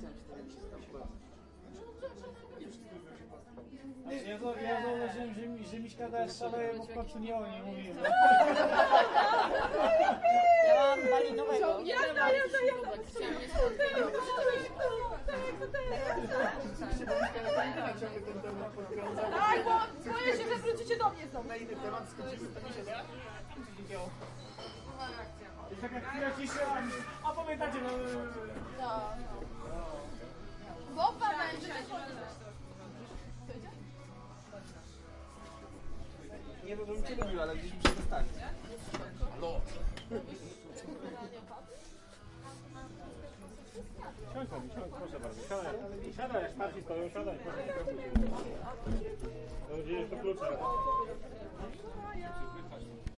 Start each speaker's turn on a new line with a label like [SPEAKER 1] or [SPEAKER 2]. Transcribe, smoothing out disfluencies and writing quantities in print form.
[SPEAKER 1] Ja zauważyłem, że Miśka też szaleje, bo w końcu nie o niej mówiłem.
[SPEAKER 2] Ja mam malinowego.
[SPEAKER 3] Tak, bo boję się, że wrócicie do mnie znowu.
[SPEAKER 1] Na inny temat skończymy, to mi się da. I tak jak chwila ciszy, a pamiętacie,
[SPEAKER 3] Boba będzie.
[SPEAKER 4] Nie no, bym cię lubił, ale gdzieś muszę zostawić. Halo!
[SPEAKER 1] Siądź, proszę bardzo. Siadaj, jak starsi stoją, siadaj. To gdzie jest to klucze?